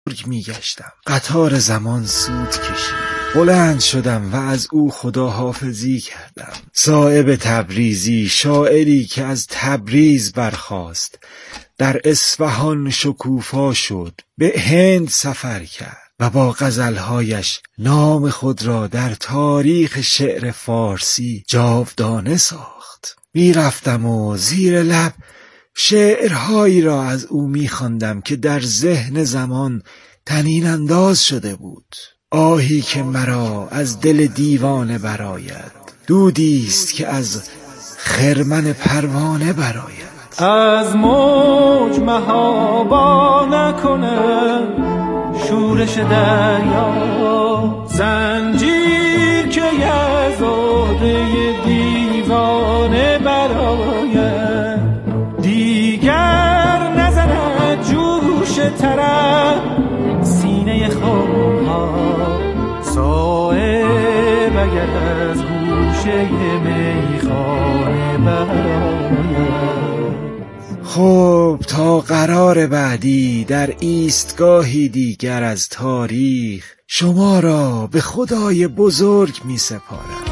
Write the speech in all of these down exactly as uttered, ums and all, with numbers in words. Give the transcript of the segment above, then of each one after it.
میگشتم. قطار زمان سود کشید. بلند شدم و از او خداحافظی کردم. صایب تبریزی، شاعری که از تبریز برخاست، در اصفهان شکوفا شد، به هند سفر کرد و با غزلهایش نام خود را در تاریخ شعر فارسی جاودانه ساخت. میرفتم و زیر لب شعرهایی را از او می‌خواندم که در ذهن زمان طنین انداز شده بود. آهی که مرا از دل دیوانه برآید، دودی است که از خرمن پروانه برآید. از موج محابا نکنه شورش دریا، زنجیر که یزاده دیوانه برآید. دیگر نزند جوش طرب سینه خوابها، صایب اگر از گوشه میخانه برآید. خب تا قرار بعدی در ایستگاهی دیگر از تاریخ، شما را به خدای بزرگ می سپارم.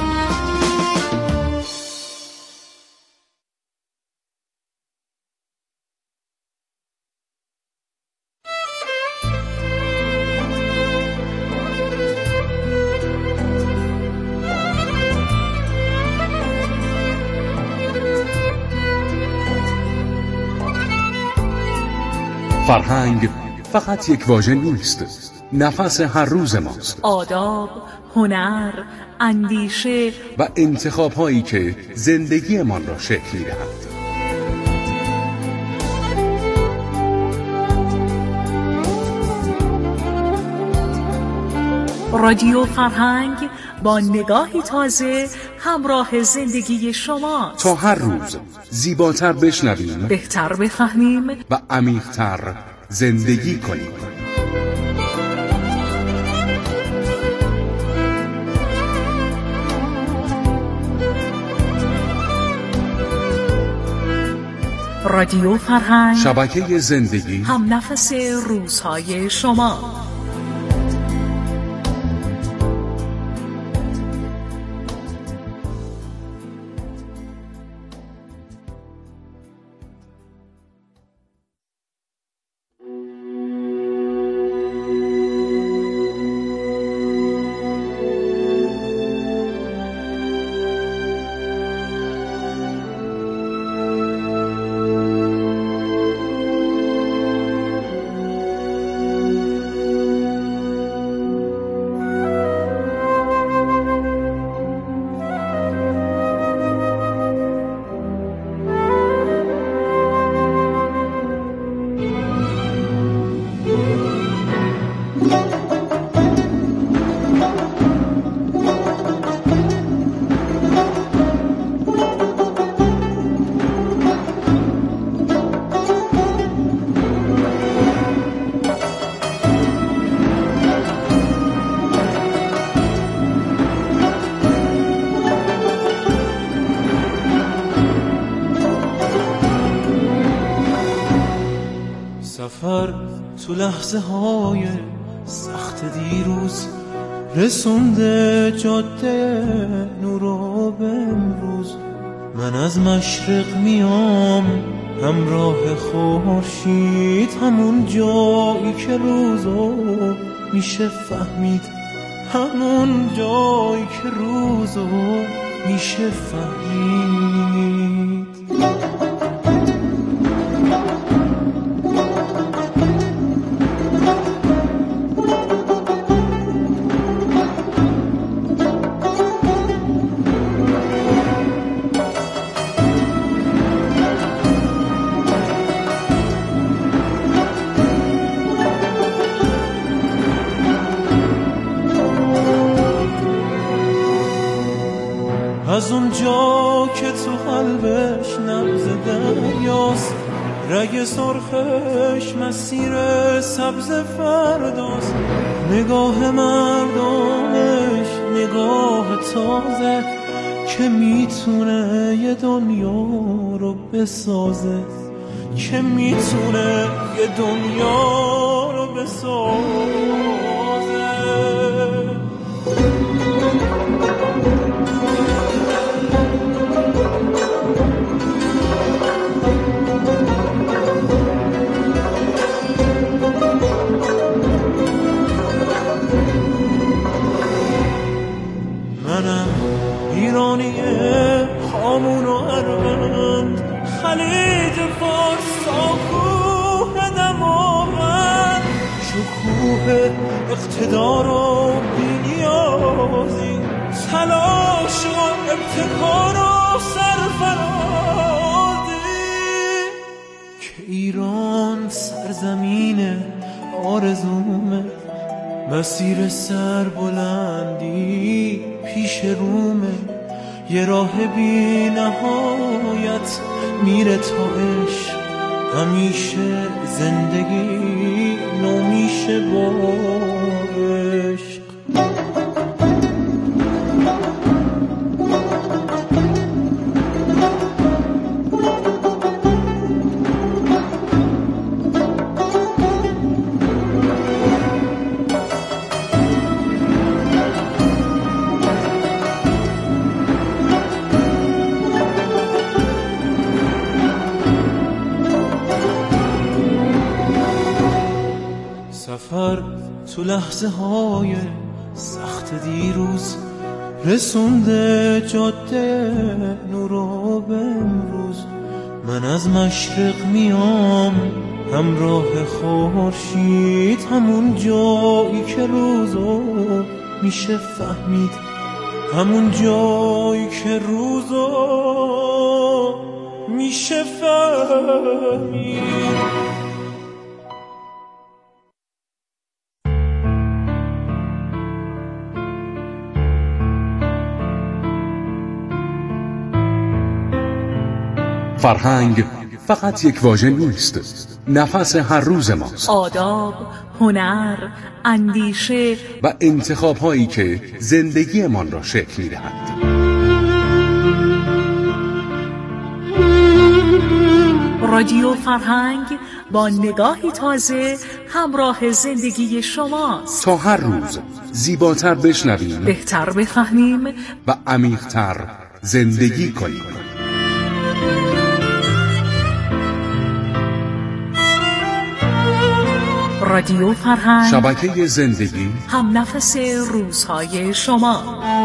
فرهنگ فقط یک واژه نیست، نفس هر روز ماست. آداب، هنر، اندیشه و انتخاب‌هایی که زندگیمان را شکل می‌دهند. رادیو فرهنگ با نگاهی تازه همراه زندگی شما، تا هر روز زیباتر بشنویم، بهتر بفهمیم و عمیق‌تر زندگی کنیم. رادیو فرهنگ، شبکه زندگی، هم نفس روزهای شما. سفر تو لحظه های سخت دیروز، رسونده جاده نورو به امروز. من از مشرق میام همراه خورشید، همون جایی که روزو میشه فهمید، همون جایی که روزو میشه فهمید. از اونجا که تو قلبش نبض دریاست، رگ سرخش مسیر سبز فرداست. نگاه مردمش نگاه تازه که میتونه یه دنیا رو بسازه، که میتونه یه دنیا رو بسازه. منم ایرانی هامون و اروند، خلیج فارس تا کوه دماوند، شکوه اقتدار و بی‌نیازی، تلاش و ابتکار و سرفرازی، که ایران سرزمین آرزومه، مسیر سربلندی پیش رومه، یه راه بی نهایت میره تا عشق، همیشه زندگی نو میشه با عشق. سفر تو لحظه های سخت دیروز، رسونده جاده نورو به امروز. من از مشرق میام همراه خورشید، همون جایی که روزو میشه فهمید، همون جایی که روزو میشه فهمید. فرهنگ فقط یک واژه نیست، نفس هر روز ماست. آداب، هنر، اندیشه و انتخاب هایی که زندگیمان را شکل می‌دهد. رادیو فرهنگ با نگاهی تازه همراه زندگی شماست، تا هر روز زیباتر بشنویم، بهتر بفهمیم و عمیق‌تر زندگی کنیم. رادیو فرهنگ، شبکه زندگی، هم نفس روزهای شما.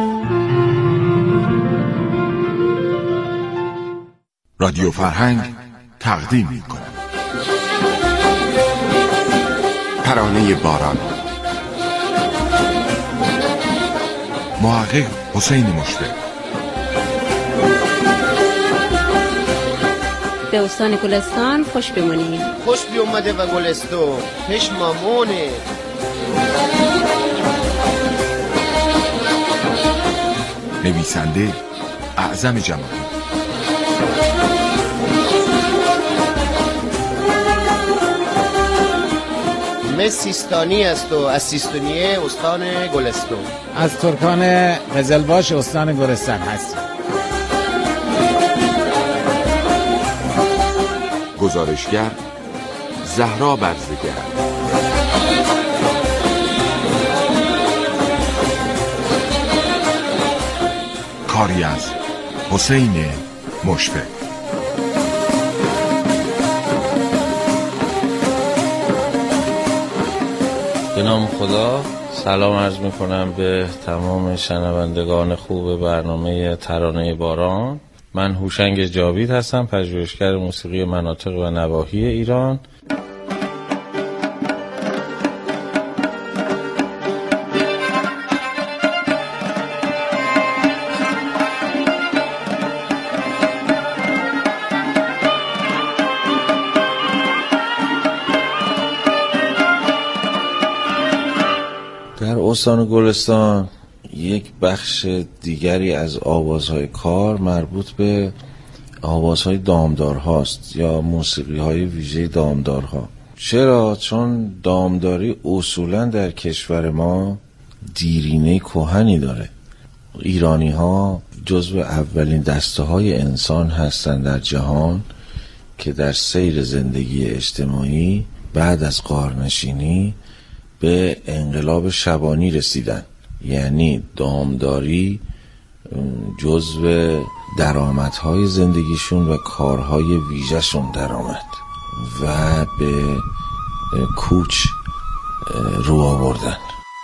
رادیو فرهنگ تقدیم می‌کند ترانه باران، محقق حسین مشفق. به استان گلستان خوش بمونید. خوش بی اومده و گلستون پیش مامونه. نویسنده اعظم جمالی. من سیستانی است و از سیستانیه استان گلستون. از ترکان قزلباش استان گلستان هست. گزارشگر زهرا برزگر. کاری از حسین مشفق. به نام خدا. سلام عرض می کنم به تمام شنوندگان خوب برنامه ترانه باران. من هوشنگ جاوید هستم، پژوهشگر موسیقی مناطق و نواحی ایران. در استان گلستان یک بخش دیگری از آوازهای کار مربوط به آوازهای دامدار هاست یا موسیقی های ویژه دامدارها. چرا؟ چون دامداری اصولا در کشور ما دیرینه کهنی داره. ایرانی ها جزو اولین دسته های انسان هستند در جهان که در سیر زندگی اجتماعی بعد از غارنشینی به انقلاب شبانی رسیدن، یعنی دامداری جزو درآمدهای زندگیشون و کارهای ویژه‌شون درآمد و به کوچ رو آوردن.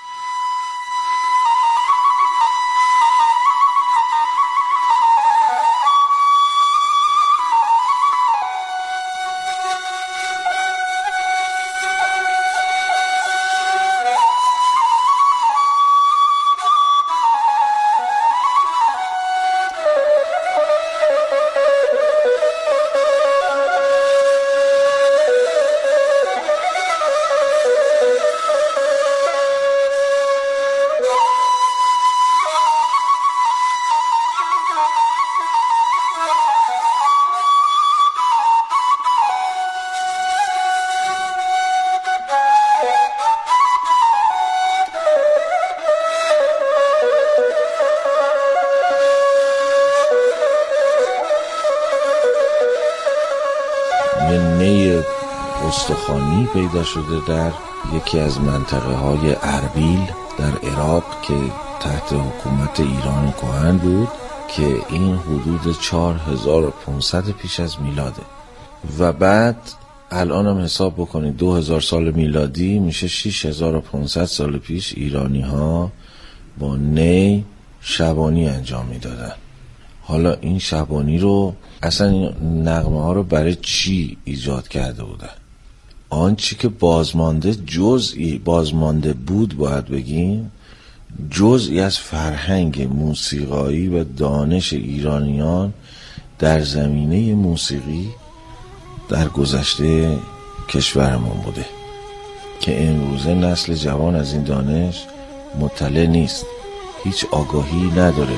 نی استخوانی پیدا شده در یکی از منطقه های اربیل در عراق که تحت حکومت ایران کهن بود که این حدود چهار هزار و پانصد پیش از میلاده و بعد الان هم حساب بکنید دو هزار سال میلادی میشه شش هزار و پانصد سال پیش ایرانی ها با نی شبانی انجام میدادن. حالا این شبانی رو اصلا این نغمه ها رو برای چی ایجاد کرده بودن؟ آنچه که بازمانده جزئی بازمانده بود باید بگیم جزئی از فرهنگ موسیقایی و دانش ایرانیان در زمینه موسیقی در گذشته کشورمون بوده که امروزه نسل جوان از این دانش مطلع نیست، هیچ آگاهی نداره.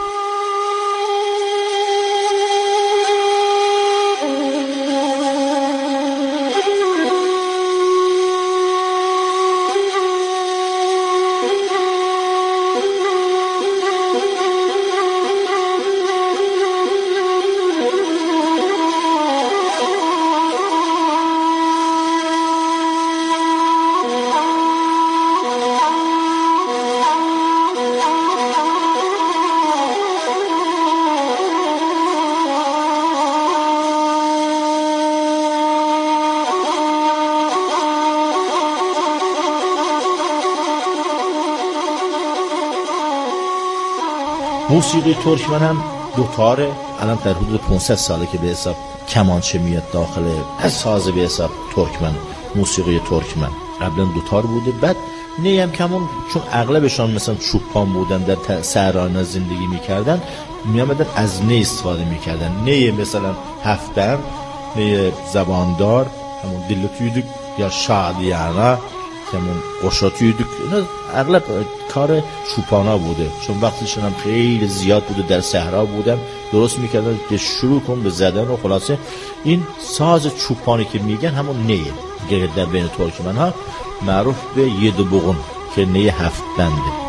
موسیقی ترکمن هم دوتاره، الان در حدود پانصد ساله که به حساب کمانچه میاد داخل از ساز به حساب ترکمن، موسیقی ترکمن قبلا دوتار بوده. بعد نی هم کمون چون اغلبشان مثلا چوپان بودن در صحرا زندگی میکردن میامدن از نی استفاده میکردن. نی مثلا هفت بند، نی زباندار همون دلتویدک یا شادیانه همون قشاتویدک، اغلب کار چوپانا بوده چون وقتشون هم خیلی زیاد بوده در صحرا بودن، درست میکردن که شروع کن به زدن و خلاصه این ساز چوپانی که میگن همون نیه که در بین ترکمن ها معروف به یدو بغون که نی هفت بنده.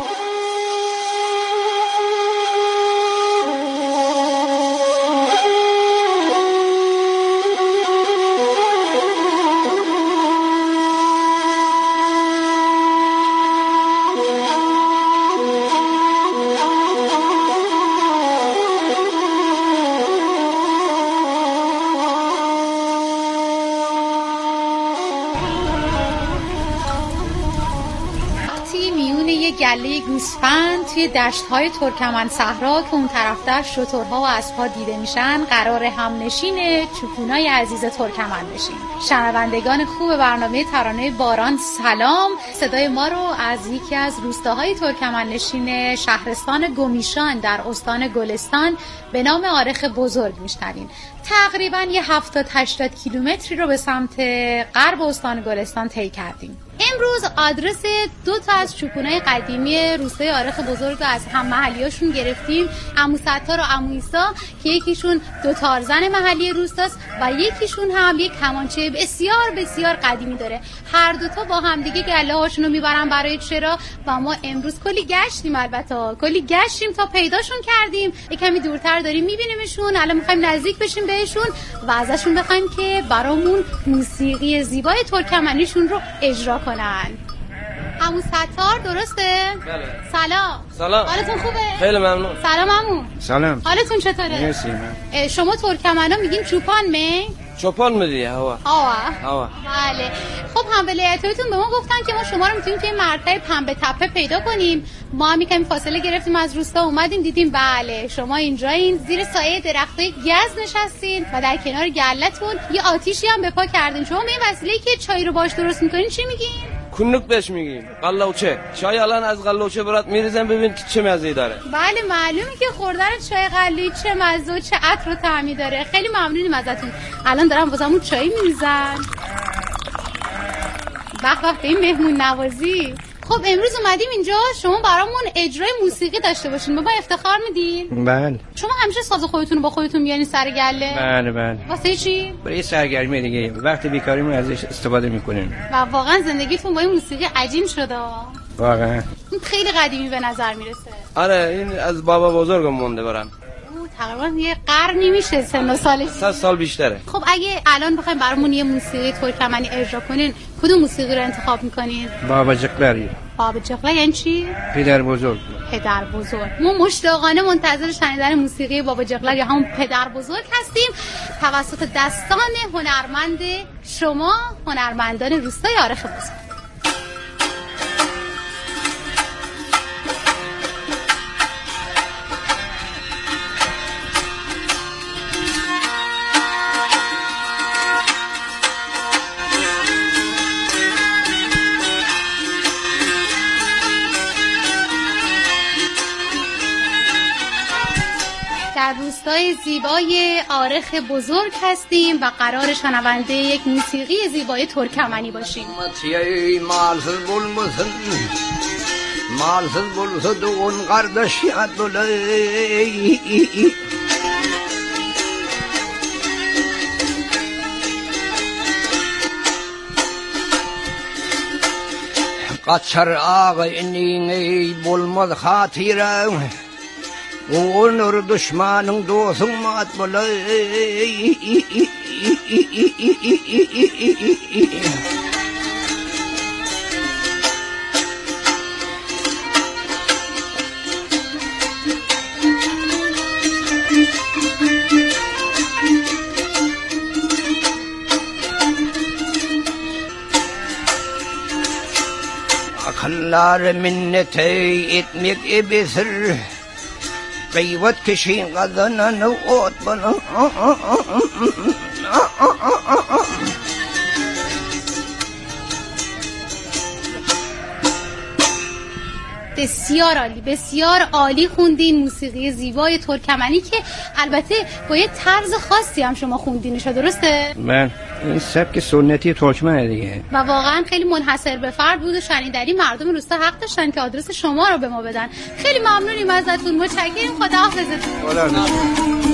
گله گوسفند توی دشت‌های ترکمن صحرا که اون طرف‌تر شترها و اسب‌ها دیده میشن قرار همنشین چوپونای عزیز ترکمن بشیم. شنوندگان خوب برنامه ترانه باران سلام، صدای ما رو از یکی از روستاهای ترکمن نشین شهرستان گمیشان در استان گلستان به نام آرخ بزرگ میشنوین. تقریبا یه هفتاد هشتاد کیلومتری رو به سمت غرب استان گلستان طی کردیم. امروز آدرس دو تا از چوپونای قدیمی روستای عارخ بزرگ رو از هم محلیاشون گرفتیم، عمو ستار و عمو عیسی که یکیشون دو تارزن محلی روستاست و یکیشون هم یک کمانچه بسیار بسیار قدیمی داره. هر دو تا با هم دیگه گله هاشون رو میبرن برای چرا و ما امروز کلی گشتیم، البته کلی گشتیم تا پیداشون کردیم. یک کمی دورتر داریم میبینیمشون، الان میخوایم نزدیک بشیم بهشون و ازشون بخوایم که برامون موسیقی زیبای ترکمنیشون رو اجرا کنن. عمو ستار درسته؟ بله. سلام. سلام. حالتون خوبه؟ خیلی ممنون. سلام عمو. سلام. حالتون چطوره؟ مرسی. شما ترکمنا میگین چوپان می؟ چوپان میدی هوا. هوا. هوا. بله. خب هم ولایت‌هاتون به ما گفتن که ما شما رو میتونیم توی مرکز پنبه تپه پیدا کنیم. ما هم یکم فاصله گرفتیم از روستا اومدیم دیدیم بله شما اینجایین، زیر سایه درختای گز نشستین و در کنار گله‌تون یه آتیشی هم بپا کردین. شما به این وسیله‌ای که چای رو باش درست میکنین چی میگین؟ کنوک بهش میگیم. قلاوچه. چای الان از قلاوچه برات میریزن ببین چه مزه‌ای داره. بله معلومه که خوردن چای قلی چه مزه و چه عطر و طعمی داره. خیلی ممنونیم ازتون. الان دارم واسمون چای میریزن. به به به این مهمون نوازی. خب امروز اومدیم اینجا شما برامون اجرای موسیقی داشته باشین. به ما افتخار میدین؟ بله. شما همیشه ساز خودتون رو با خودتون میارین سر گله؟ بله بله. واسه چی؟ برای سرگرمی دیگه. وقت بیکاریمون ازش استفاده میکنیم. و واقعا زندگیتون با این موسیقی عجین شده. واقعا. خیلی قدیمی به نظر میرسه. آره این از بابا بزرگم مونده برام. تقریبا یه قرنی میشه سن و سالش. صد سال بیشتره. خب اگه الان بخوایم برامون یه موسیقی ترکمنی اجرا کنین کدوم موسیقی رو انتخاب میکنین؟ بابا جقلری. بابا جقلا یعنی چی؟ پدر بزرگ. پدر بزرگ. ما مشتاقانه منتظر شنیدن موسیقی بابا جقلر یا همون پدر بزرگ هستیم توسط دستان هنرمند شما هنرمندان روستای عارخ بزرگ. در روستای زیبای عارخ بزرگ هستیم و قرار شنونده یک موسیقی زیبای ترکمنی باشیم. مالسız bulmasın Malsız bulsa doğun kardeş yadolay Kaçar ağayının ey bulmaz hatira Onur düşmanın dostun mat bulay Akıllar minnete etmek ebesir Kıyvat kişinin kazananı ot bana بسیار عالی بسیار عالی خوندین موسیقی زیبای ترکمنی که البته با یه طرز خاصی هم شما خوندینش درسته؟ من این سبک سنتی ترکمنه دیگه و واقعا خیلی منحصر به فرد بود و شنیدنی مردم روستا حق داشتن که آدرس شما رو به ما بدن. خیلی ممنونیم ازتون. متشکریم. خداحافظتون. خدا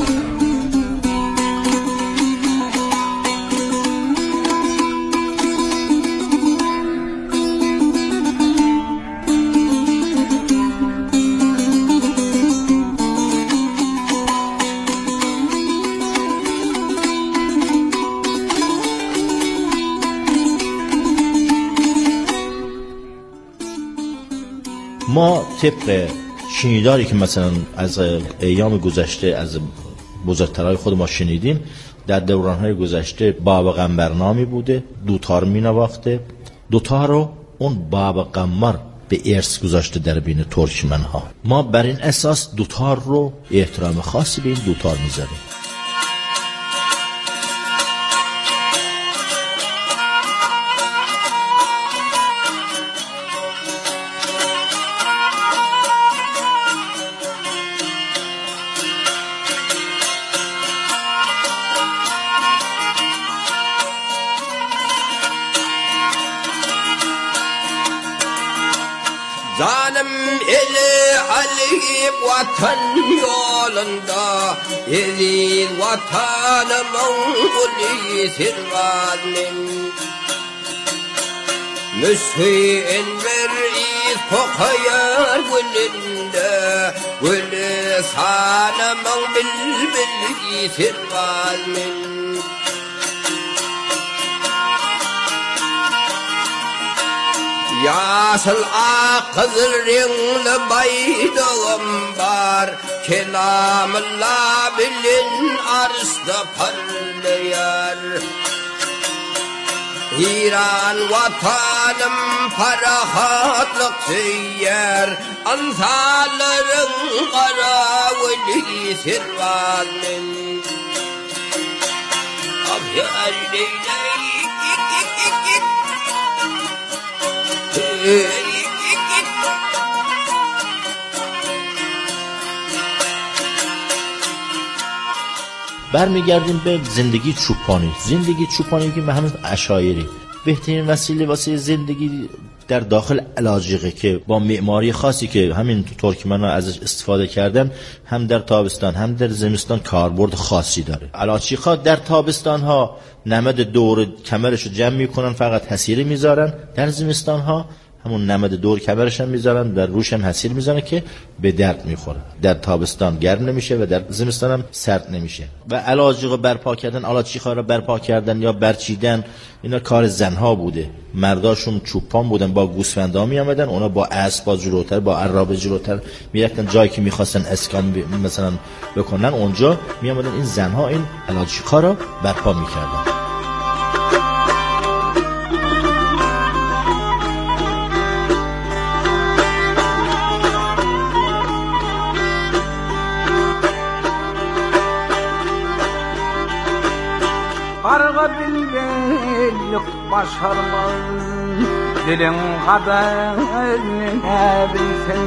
ما طبق شنیداری که مثلا از ایام گذشته از بزرگترهای خود ما شنیدیم در دورانهای گذشته باب قنبرنامی بوده دوتار می نواخته دوتار رو اون باب قنبر به ارث گذاشته در بین ترکمن ها. ما بر این اساس دوتار رو احترام خاصی به این دوتار می زنیم. Canım eli alip vatan yolunda Ezil vatanımın kuli sirvanin Müsfi'in bir iz kokayar gülünde Gülü sanımın bilbili sirvanin Yaşıl ak kızıl renkli baydağım var Kelamla bilin arşta parlayar İran vatanım parahatlık süyer Ansaların kara veli sirvanin Afyar leylek git git git git برمیگردیم به زندگی چوپانی. زندگی چوپانی که به همین اشایری بهترین وسیله واسه زندگی در داخل الاجیقه که با معماری خاصی که همین ترکمن‌ها ازش استفاده کردن هم در تابستان هم در زمستان کاربرد خاصی داره. الاجیق‌ها در تابستان ها نمد دور کمرشو جمع میکنن فقط حصیره میذارن، در زمستان ها همون نمد دور کمرش هم میذارن در روش هم حصیر میذارن که به درد میخوره. در تابستان گرم نمیشه و در زمستان هم سرد نمیشه. و الاجیق برپا کردن، الاجیق‌ها رو برپا کردن یا برچیدن اینا کار زنها بوده. مرداشون چوپان بودن، با گوسفندا میامدن، اونا با اسب با جلوتر با عرابه جلوتر میرفتن جایی که میخواستن اسکان ب... مثلا بکنن اونجا میامدن این زنها این الاجیق‌ها رو برپا میکردن. Karga bilgelik başarmaz Dilin kaderine bilsin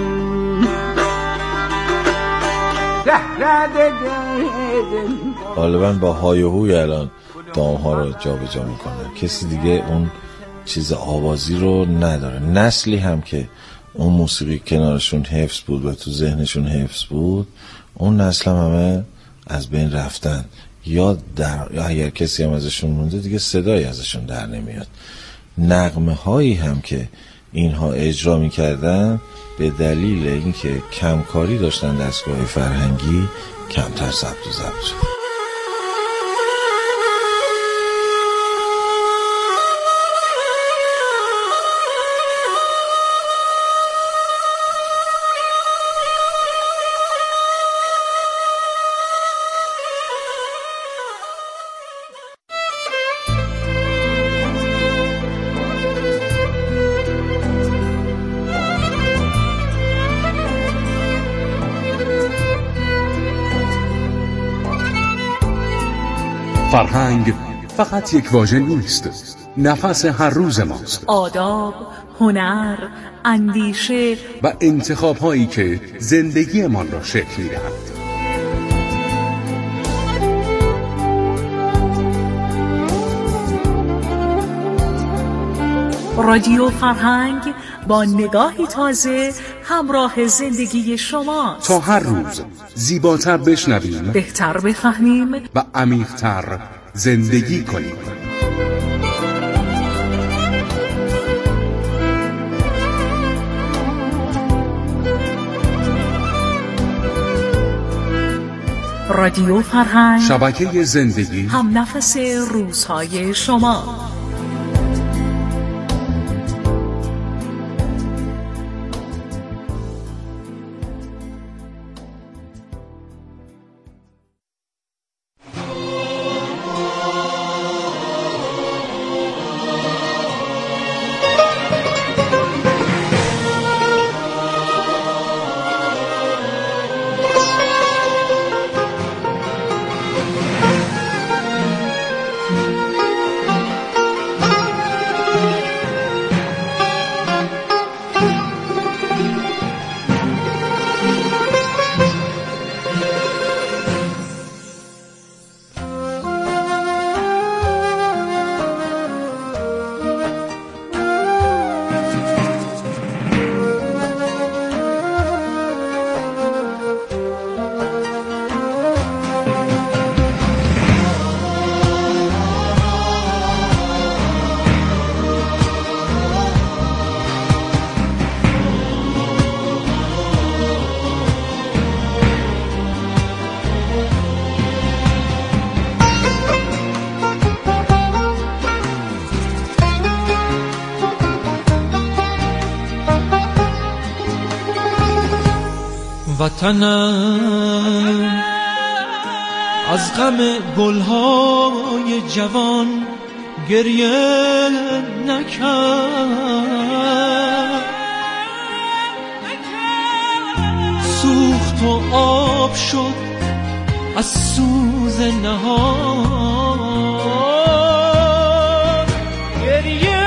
Zehrede dedin غالبا با های و هوی الان دام ها رو جا به جا میکنن. کسی دیگه اون چیز آوازی رو نداره. نسلی هم که اون موسیقی کنارشون حفظ بود و تو ذهنشون حفظ بود، اون نسل هم همه از بین رفتن یا در یا اگر کسی هم ازشون مونده دیگه صدایی ازشون در نمیاد. نغمه هایی هم که اینها اجرا میکردن به دلیل اینکه کمکاری داشتن دستگاه فرهنگی کمتر ضبط و ضبط شد. فرهنگ فقط یک واژه نیست، نفس هر روز ماست. آداب، هنر، اندیشه و انتخاب هایی که زندگیمان را شکل می‌دهند. رادیو فرهنگ با نگاهی تازه همراه زندگی شما تا هر روز زیباتر بشنویم، بهتر بفهمیم و عمیق‌تر زندگی کنیم. رادیو فرهنگ، شبکه زندگی، هم نفس روزهای شما. وطنم از غم گلهای جوان گریه نکرد، سوخت و آب شد از سوز نهان گریه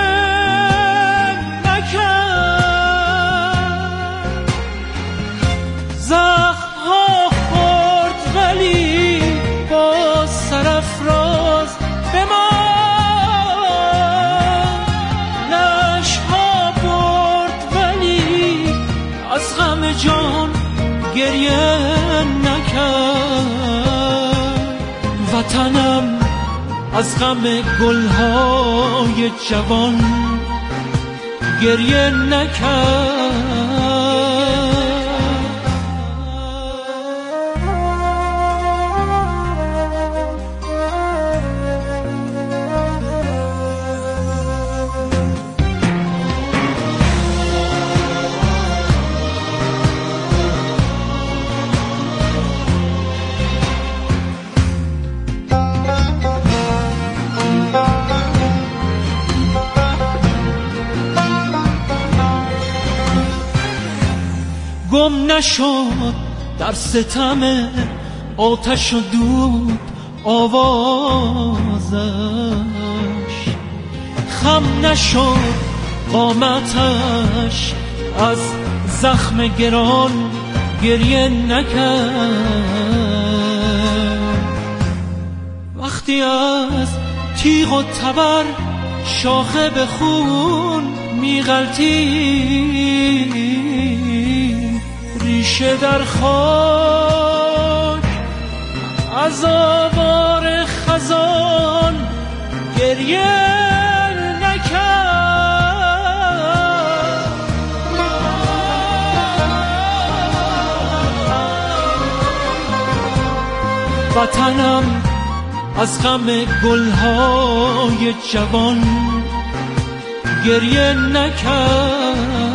نکرد، زخم‌ها خورد ولی با سرافراز بمان، نشها برد ولی از غم جان گریه نکرد، وطنم از غم گلهای جوان گریه نکرد. گم نشد در ستم آتش و دود آوازش، خم نشد قامتش از زخم گران گریه نکرد، وقتی از تیغ و تبر شاخه به خون میغلطید، ریشه در خاک از آوار خزان گریه نکرد، وطنم از غم گلهای جوان گریه نکرد.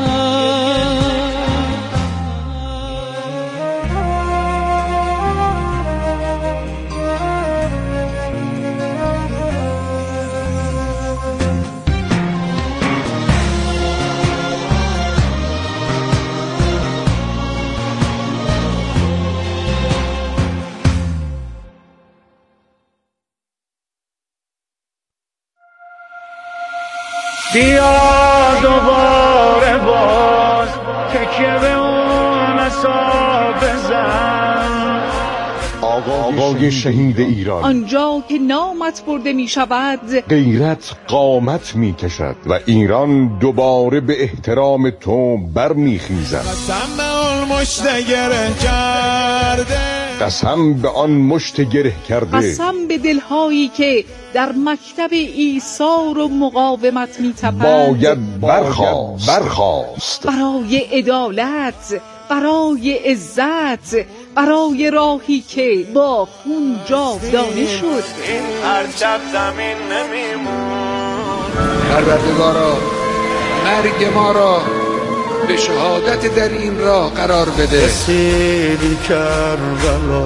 بیا دوباره باز تکیه به اون عصا بزن، آقای شهید ایران، آنجا که نامت برده می شود غیرت قامت می کشد و ایران دوباره به احترام تو بر می خیزد. قسم به آن مشت گره کرده، قسم به آن مشت گره کرده، قسم به دلهایی که در مکتب ایثار و مقاومت می تپند، باید برخاست برخاست برای عدالت، برای عزت، برای راهی که با خون جاودانه شد. این پرچم زمین نمیمون. پروردگارا مرگ ما را به شهادت در این راه قرار بده. رسیدی کربلا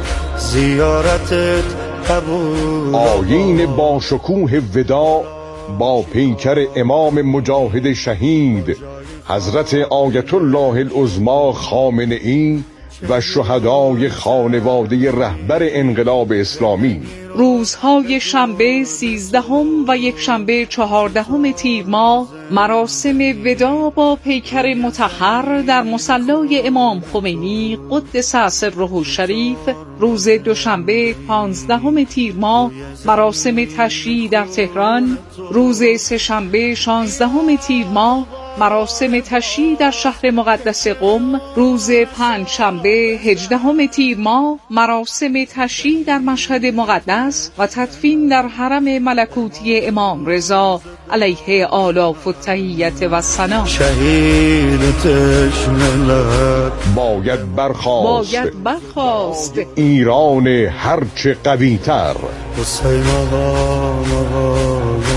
زیارتت قبول، آیین با شکوه ودا با پیکر امام مجاهد شهید حضرت آیت الله العظمی خامنه‌ای و شهدای خانواده رهبر انقلاب اسلامی. روزهای شنبه سیزدهم و یک شنبه چهاردهم تیر ماه مراسم ودا با پیکر مطهر در مصلی امام خمینی قدس سره الشریف. روز دوشنبه پانزدهم تیر ماه مراسم تشییع در تهران. روز سه‌شنبه شانزدهم تیر ماه مراسم تشییع در شهر مقدس قم. روز پنجشنبه هجدهم تیر ماه مراسم تشییع در مشهد مقدس و تدفین در حرم ملکوتی امام رضا علیه آلاف التحیت و ثنا. شهید تشملت باید برخاست باید برخاست ایران هرچه قوی تر. حسین آقا آقا